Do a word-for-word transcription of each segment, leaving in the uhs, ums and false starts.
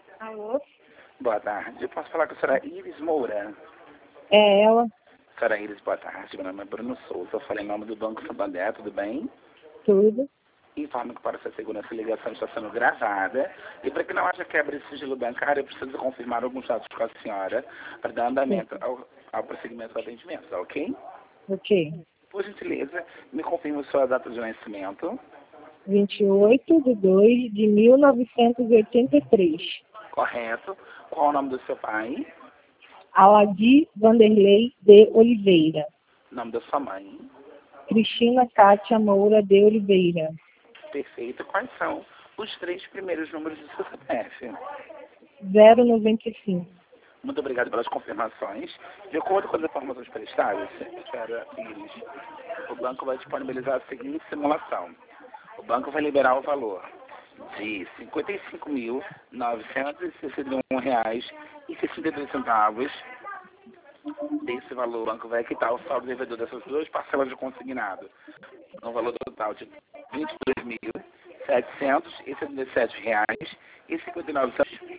Alô? Boa tarde. Posso falar com a senhora Iris Moura? É ela? Senhora Iris, boa tarde. Meu nome é Bruno Souza. Eu falei em nome do Banco Santander, tudo bem? Tudo. Informo que para essa segurança a ligação está sendo gravada. E para que não haja quebra de sigilo bancário, eu preciso confirmar alguns dados com a senhora para dar andamento ao, ao prosseguimento do atendimento, tá ok? Ok. Por gentileza, me confirme sua data de nascimento. vinte e oito de dois de mil novecentos e oitenta e três. Correto. Qual o nome do seu pai? Aladi Vanderlei de Oliveira. Nome da sua mãe? Cristina Cátia Moura de Oliveira. Perfeito. Quais são os três primeiros números do seu C P F? zero noventa e cinco. Muito obrigado pelas confirmações. De acordo com as informações prestadas, senhora Iris, o banco vai disponibilizar a seguinte simulação. O banco vai liberar o valor de cinquenta e cinco mil, novecentos e sessenta e um reais e sessenta e dois centavos. Desse valor, o banco vai quitar o saldo devedor dessas duas parcelas de consignado, no valor total de vinte e dois mil, setecentos e setenta e sete reais e cinquenta e nove centavos.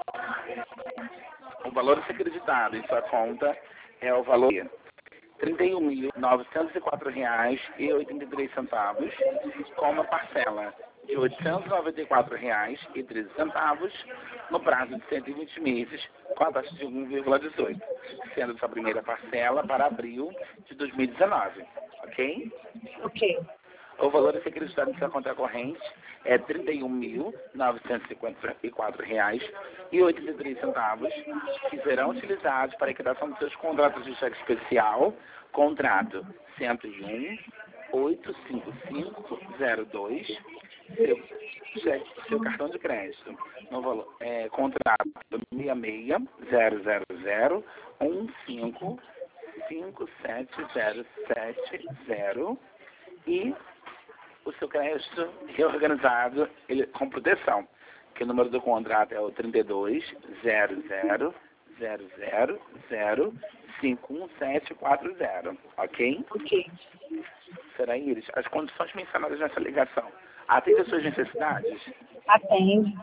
O valor a ser acreditado em sua conta é o valor de trinta e um mil, novecentos e quatro reais e oitenta e três centavos, com uma parcela de oitocentos e noventa e quatro reais e treze centavos, no prazo de cento e vinte meses, com a taxa de um vírgula dezoito, sendo essa primeira parcela para abril de dois mil e dezenove, ok? Ok. O valor a ser acreditado em sua conta corrente é trinta e um mil, novecentos e cinquenta e quatro reais e oitenta e três centavos, que serão utilizados para a equitação dos seus contratos de cheque especial, contrato cento e um, oitocentos e cinquenta e cinco, zero dois, seu, cheque, seu cartão de crédito, no valor, é, contrato seis seis zero zero zero um cinco cinco sete zero sete zero e o seu crédito reorganizado ele, com proteção, que o número do contrato é o trinta e dois, zero zero, zero zero, zero, cinco um sete quatro zero, ok? Ok. Será, Iris, as condições mencionadas nessa ligação atendem às suas necessidades? Atende?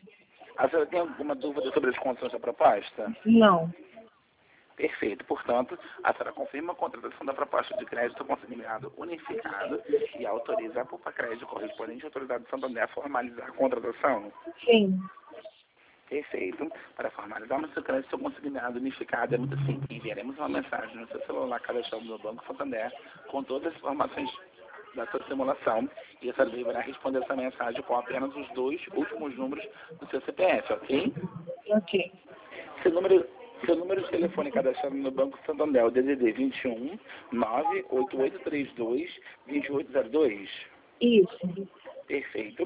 A senhora tem alguma dúvida sobre as condições da proposta? Não. Perfeito. Portanto, a senhora confirma a contratação da proposta de crédito consignado unificado e autoriza a Pupa Crédito correspondente à autoridade de Santander a formalizar a contratação? Sim. Perfeito. Para formalizarmos o seu crédito consignado unificado é muito simples. Enviaremos uma mensagem no seu celular cadastrado no Banco Santander com todas as informações da sua simulação e a senhora deverá responder essa mensagem com apenas os dois últimos números do seu C P F, ok? Ok. Seu número, seu número de telefone cadastrado no Banco Santander é o D D D vinte e um, nove oito oito três dois, dois oito zero dois. Isso. Perfeito.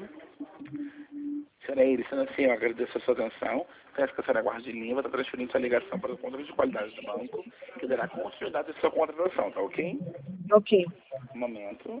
Senhora Iris, sendo assim, eu agradeço a sua atenção. Peço que a senhora guarde em linha, vou estar transferindo sua ligação para o controle de qualidade do banco, que dará continuidade à sua contratação, tá ok? Ok. Um momento.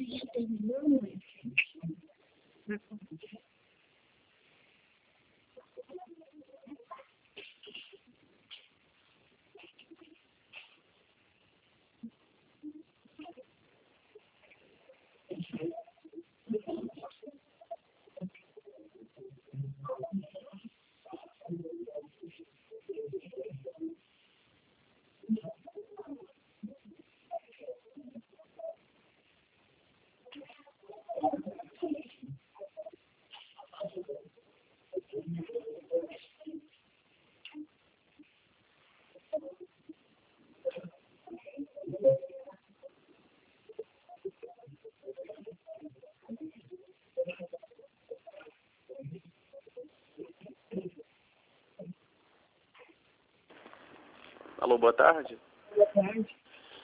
Alô, boa tarde. Boa tarde.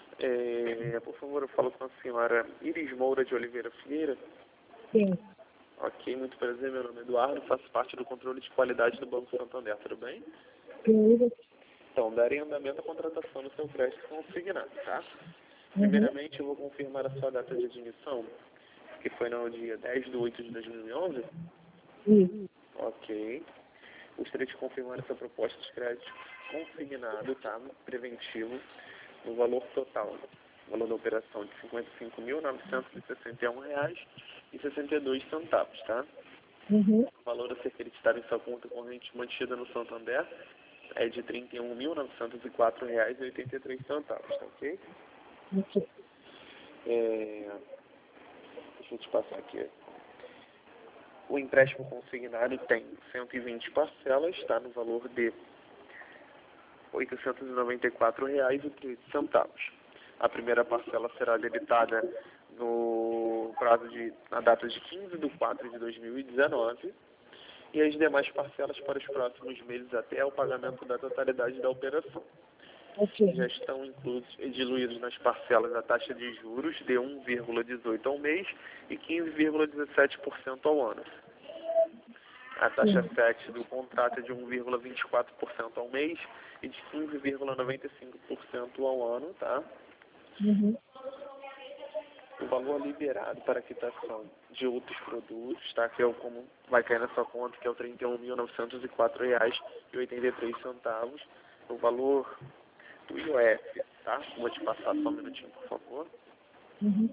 É, por favor, eu falo com a senhora Iris Moura de Oliveira Filheira. Sim. Ok, muito prazer, meu nome é Eduardo, faço parte do controle de qualidade do Banco Santander, tudo bem? Sim. Então, darei andamento à contratação do seu crédito consignado, tá? Uhum. Primeiramente, eu vou confirmar a sua data de admissão, que foi no dia dez de oito de dois mil e onze. Sim. Ok. Gostaria de confirmar essa proposta de crédito consignado, tá? Preventivo, no valor total. O valor da operação de cinquenta e cinco mil novecentos e sessenta e um reais e sessenta e dois centavos, tá? Uhum. O valor a ser creditado em sua conta corrente mantida no Santander é de trinta e um mil novecentos e quatro reais e oitenta e três centavos, tá ok? Ok. É... Deixa eu te passar aqui. O empréstimo consignado tem cento e vinte parcelas, está no valor de oitocentos e noventa e quatro reais e treze centavos. A primeira parcela será debitada no prazo de, na data de quinze de quatro de dois mil e dezenove e as demais parcelas para os próximos meses até o pagamento da totalidade da operação. Ok. Já estão inclusos e diluídos nas parcelas a taxa de juros de um vírgula dezoito ao mês e quinze vírgula dezessete por cento ao ano. A taxa Sim. sete do contrato é de um vírgula vinte e quatro por cento ao mês e de quinze vírgula noventa e cinco por cento ao ano, tá? Uhum. O valor liberado para quitação de outros produtos, tá? Que é o como vai cair na sua conta, que é o trinta e um mil novecentos e quatro reais e oitenta e três centavos. O valor do I O F, tá? Vou te passar só um minutinho, por favor. Uhum.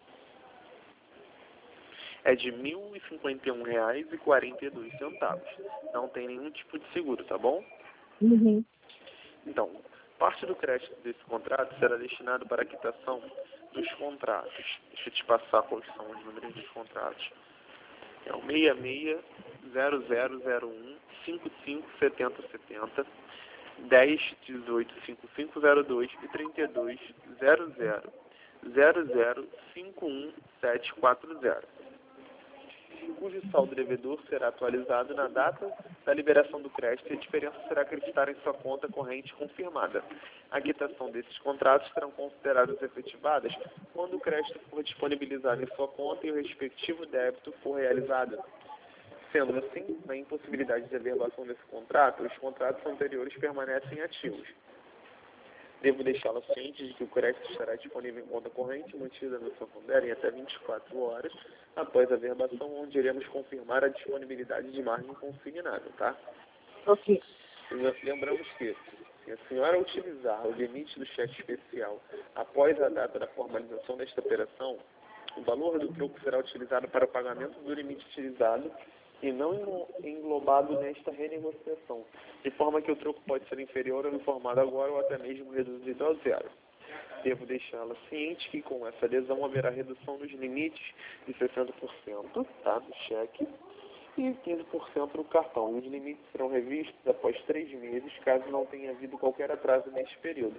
É de mil e cinquenta e um reais e quarenta e dois centavos. Não tem nenhum tipo de seguro, tá bom? Uhum. Então, parte do crédito desse contrato será destinado para a quitação dos contratos. Deixa eu te passar quais são os números dos contratos. É o seis seis zero zero zero um cinco cinco sete zero sete zero, dez dezoito cinquenta e cinco zero dois e trinta e dois zero zero zero zero cinco um sete quatro zero, cujo saldo devedor será atualizado na data da liberação do crédito e a diferença será acreditada em sua conta corrente confirmada. A quitação desses contratos serão consideradas efetivadas quando o crédito for disponibilizado em sua conta e o respectivo débito for realizado. Sendo assim, na impossibilidade de averbação desse contrato, os contratos anteriores permanecem ativos. Devo deixá-la ciente de que o crédito estará disponível em conta corrente mantida no Santander em até vinte e quatro horas após a averbação, onde iremos confirmar a disponibilidade de margem consignada, tá? Ok. Lembramos que, se a senhora utilizar o limite do cheque especial após a data da formalização desta operação, o valor do troco será utilizado para o pagamento do limite utilizado e não englobado nesta renegociação, de forma que o troco pode ser inferior ao informado agora ou até mesmo reduzido a zero. Devo deixá-la ciente que com essa adesão haverá redução dos limites de sessenta por cento, tá, do cheque e quinze por cento no cartão. Os limites serão revistos após três meses, caso não tenha havido qualquer atraso neste período.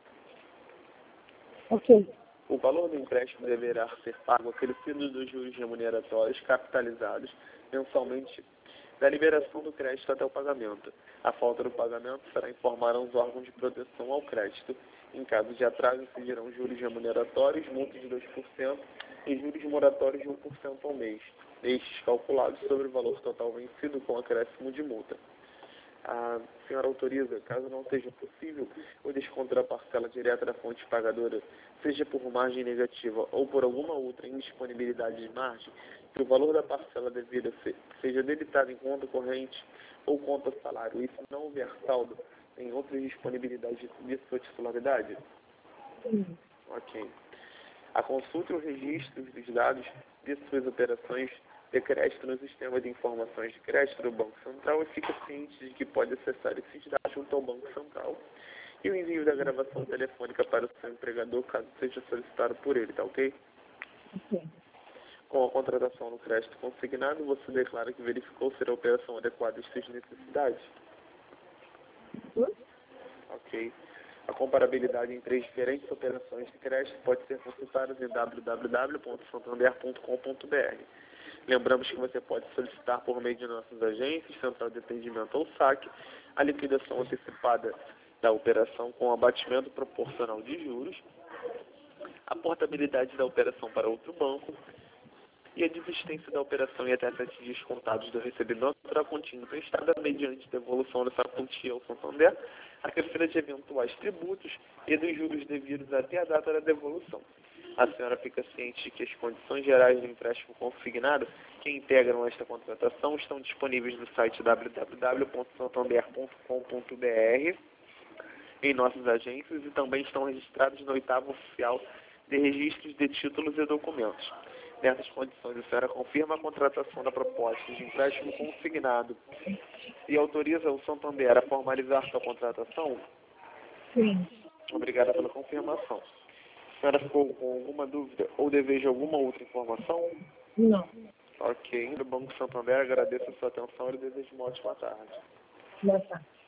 Ok. O valor do empréstimo deverá ser pago acrescido dos juros remuneratórios capitalizados mensalmente da liberação do crédito até o pagamento. A falta do pagamento será informada aos órgãos de proteção ao crédito. Em caso de atraso, incidirão juros remuneratórios, multa de dois por cento e juros moratórios de um por cento ao mês, estes calculados sobre o valor total vencido com acréscimo de multa. A senhora autoriza, caso não seja possível, o desconto da parcela direta da fonte pagadora, seja por margem negativa ou por alguma outra indisponibilidade de margem, que o valor da parcela devida se- seja debitado em conta corrente ou conta salário, e se não houver saldo em outras disponibilidades de de sua titularidade? Sim. Ok. A consulta e o registro dos dados de suas operações de crédito no sistema de informações de crédito do Banco Central e fica ciente de que pode acessar esses dados junto ao Banco Central e o envio da gravação telefônica para o seu empregador, caso seja solicitado por ele, tá ok? Ok. Com a contratação no crédito consignado, você declara que verificou ser a operação adequada às suas necessidades? Hum? Ok. A comparabilidade em três diferentes operações de crédito pode ser consultada em w w w ponto santander ponto com ponto b r. Lembramos que você pode solicitar por meio de nossas agências, central de atendimento ou saque, a liquidação antecipada da operação com abatimento proporcional de juros, a portabilidade da operação para outro banco e a desistência da operação em até sete dias contados do recebimento será contínua prestada mediante devolução dessa quantia ao Santander, acrescida de eventuais tributos e dos juros devidos até a data da devolução. A senhora fica ciente de que as condições gerais do empréstimo consignado que integram esta contratação estão disponíveis no site w w w ponto santander ponto com ponto b r, em nossas agências, e também estão registrados no oitavo oficial de registros de títulos e documentos. Nessas condições, a senhora confirma a contratação da proposta de empréstimo consignado e autoriza o Santander a formalizar sua contratação? Sim. Obrigada pela confirmação. A senhora ficou com alguma dúvida ou deseja alguma outra informação? Não. Ok. No Banco Santander, agradeço a sua atenção e desejo uma ótima tarde. Boa tarde.